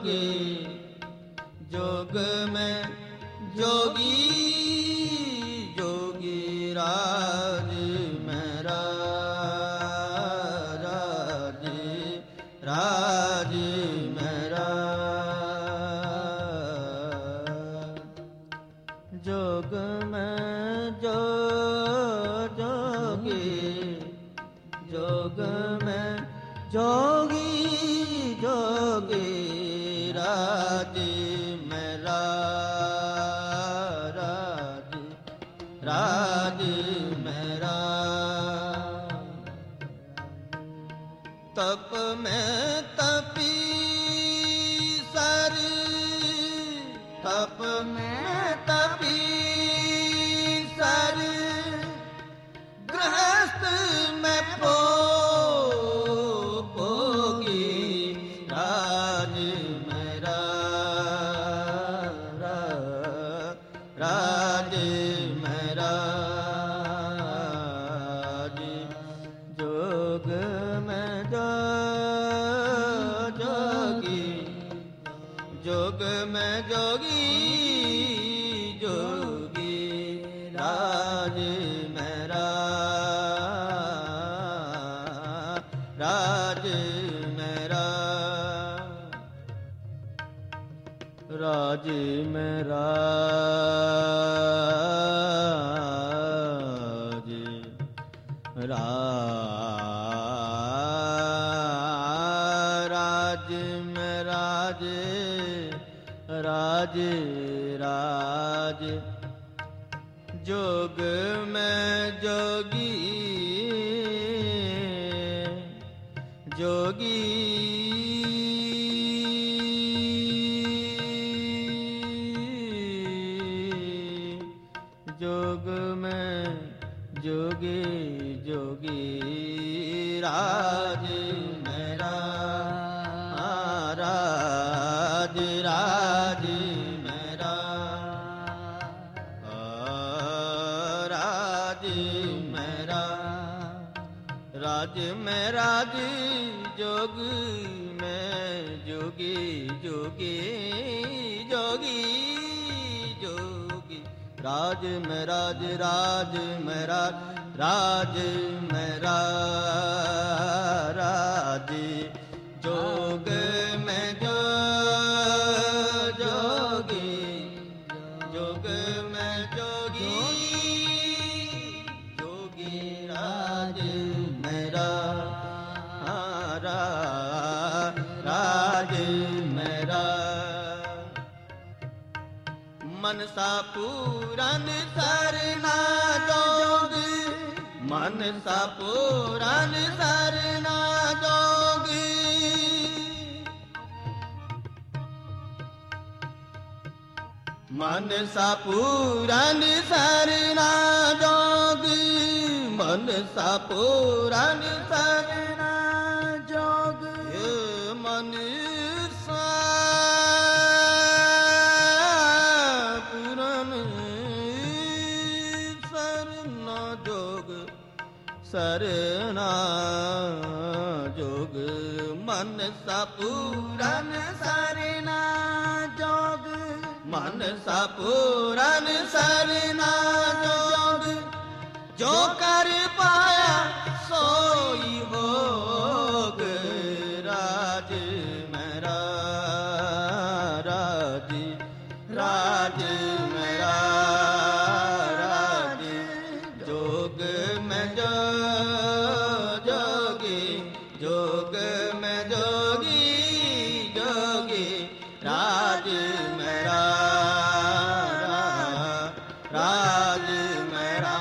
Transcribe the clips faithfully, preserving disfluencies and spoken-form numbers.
जोगी जोग में जोगी जोगी राज मेरा राज राज मेरा जोग में जो जोगी जोग में जोगी जोगी राज मेरा राज राज मेरा तप में तपी सर तप में तपी सर गृहस्थ में पो पोगी राज मेरा राज मेरा जोग में जो जोगी जोग में जोगी जोगी राज मेरा राज मेरा राज मेरा राज में राज राज राज जोग में जोगी जोगी जोग में जोगी जोगी राज मेरा राज राज मेरा राज मेरा राज में राज जोग में जोगी जोगी जोगी जोगी राज में राज राज में राज राज में राज जोग में जो जोगी जोग में जोगी जोगी राज मेरा राज मेरा मनसा पूरन सरना जोग मनसा पूरन सरना जोगी मनसा पूरन सरना जोगी मनसा पूरन सरना जोग मनसा पूरन सरना जोग सरना जोग मनसा पूरन सरना जोग मनसा पूरन सरना जोग जो कर पाया सोई होग राज मेरा राज राज मेरा राज जोग में जो जोगी जोग में जोगी जोगी राज मेरा राज मेरा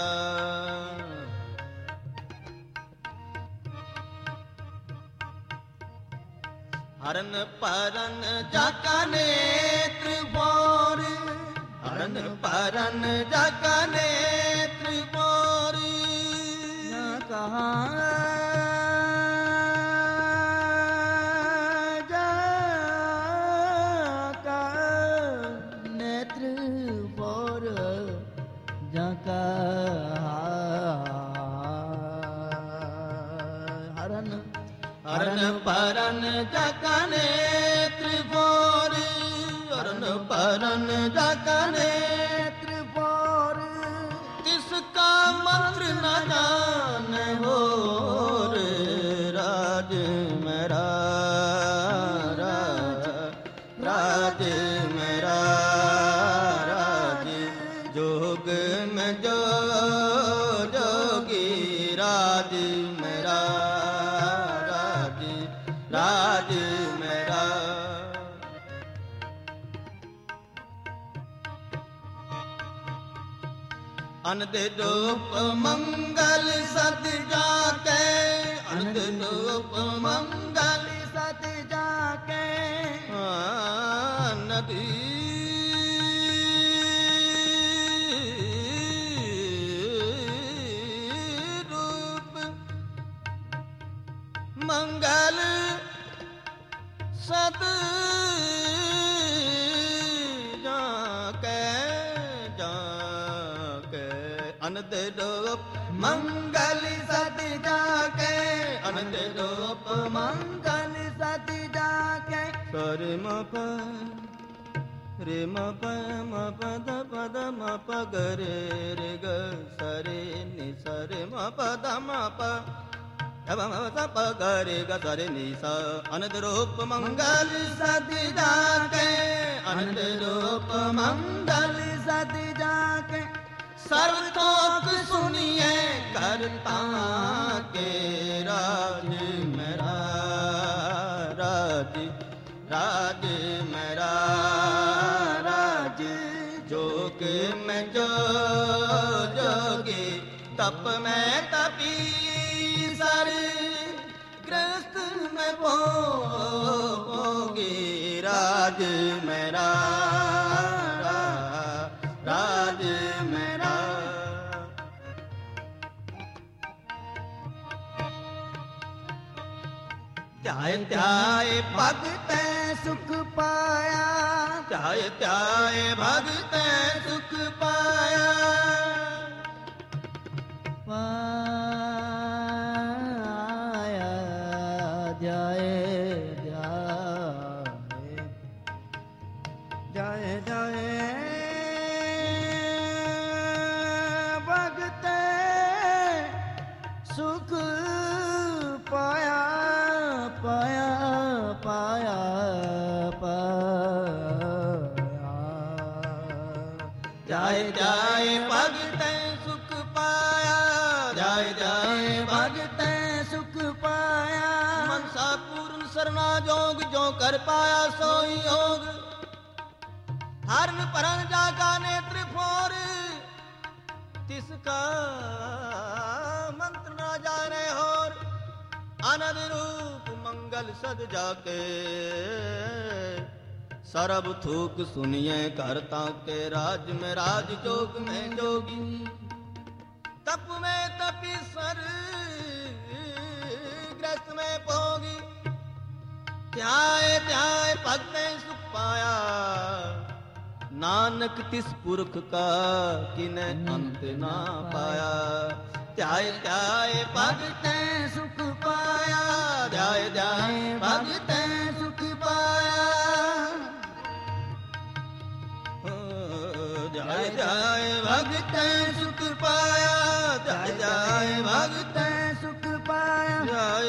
हरन परन जाका नेत्र बोर हरन परन जाका नेत्र बोर न कहाँ जाका नेत्र बोर जाका हरन हरन परन जाका नेत्र अनंद रूप मंगल सद जाके, अनंद रूप मंगल सद जाके, नदी रूप मंगल सद अनंद रूप मंगल सद जाके, अनंद रूप मंगल सद जाके। सरे म प रे म प म प द प द म प ग रे रे ग सरे नि सरे म प द म प द म प प ग रे ग सरे नि स। अनंद रूप मंगल सद जाके, अनंद रूप मंगल सद जाके। सर्व थोक सुनिए करता के राज मेरा, राज राज मेरा राज। जोग में जो जोगी, तप में तपी सर, ग्रस्त में भोगी राज मेरा, राज मेरा। त्याय त्याय भगत सुख पाया, त्याय त्याय भगत सुख पाया। पाया ध्याय ध्याय ध्याय ध्याय भगत सुख पाया, पाया पाया पाया। जाय जाय भगत सुख पाया, जाय जाय भगत सुख पाया। मनसा पूर्ण सरना जोग, जो कर पाया सोई योग। हरण परन जाका नेत्र फोर, तिसका मंत्र न जाने होर। आनंद रूप मंगल सद जाके, सरब थूक सुनिए करता के राज में राज। जोग में जोगी, तप में तपी सर, ग्रस्त में भोगी। त्याय त्याय भगत सुख पाया, नानक तिस पुरख का किने अंत ना पाया। त्याय त्याय भगत सुख पाया, त्याय त्याय भगत सुख पाया। त्याय त्याय भगत सुख पाया, त्याय त्याय भगत सुख पाया। त्याय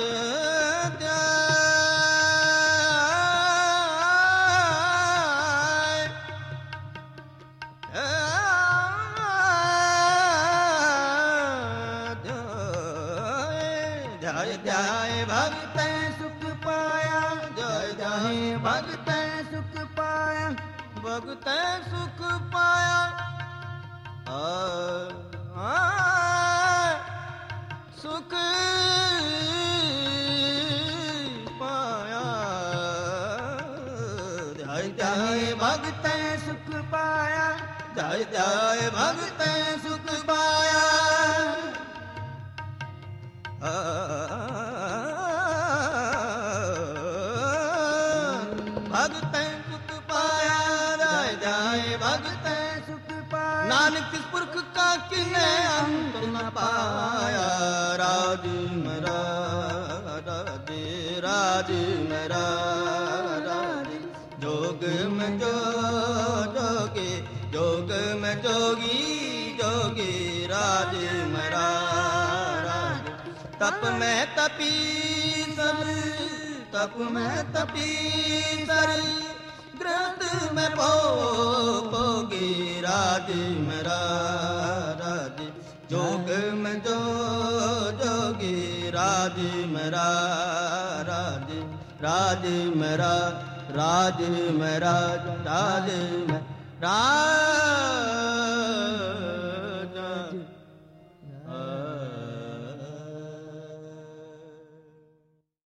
जय जय भगत सुख पाया, जय जय भगत सुख पाया, भगत सुख पाया। आ, आ, सुख पाया, जय जय भगत सुख पाया, जय जय भगत सुख पाया। भगत सुख पाया, जय जय भगत सुख पाया। नानक किस पुरख का किने अंत न पाया। राज मेरा राज, राज मेरा राज। जोग में जो जोगी, जोग में जोगी जोगी राज मेरा राज। तप में तपी सर, तप में तपी सर, ग्रंथ में भोगी राज मेरा राज। जोग में जो जोगी राज मेरा राज, राज मेरा राज मेरा राज में राज।